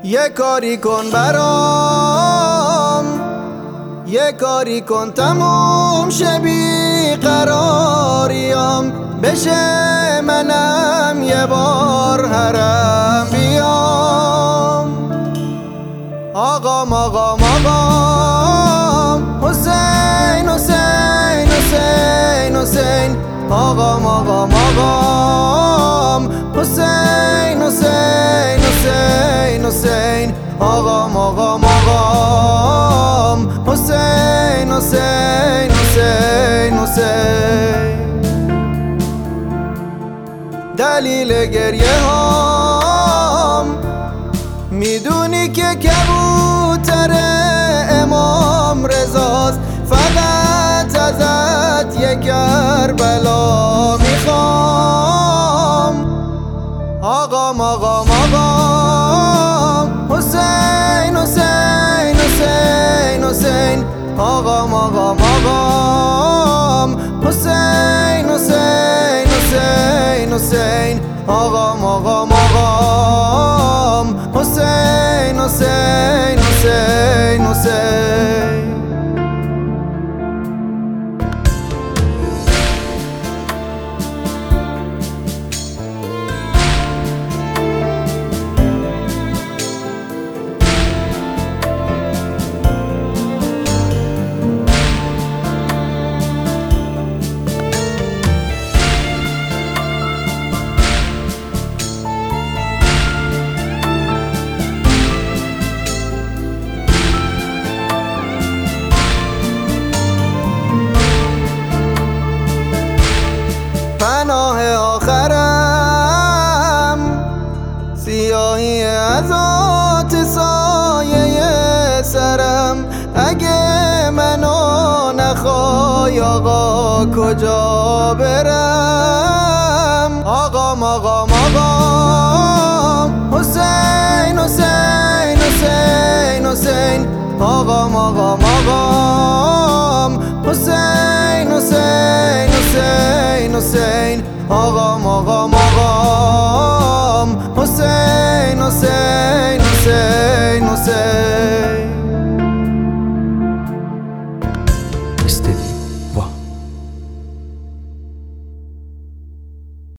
یه کاری کن برام، یه کاری کن تموم شه بیقراریم، بشه منم یه بار حرم بیام. آقام آقام آقام حسین حسین حسین حسین، آقام آقام آقام حسین حسین حسین حسین، آقام آقام آقام حسین حسین حسین حسین. دلیل گریه هام میدونی که کبوتر امام رضاست، فقط ازت یک کربلا میخوام. آقام آقام آقام حسین حسین حسین حسین، آقام آقام آقام حسین حسین حسین حسین، آقام آقام آقام حسین حسین حسین حسین. پناه آخرم سیاهی از آت سایه سرم، اگه منو نخوای آقا کجا برم. آقام آقام آقام حسین حسین حسین حسین، آقام آقام آقام حسین حسین حسین حسین، آقام آقام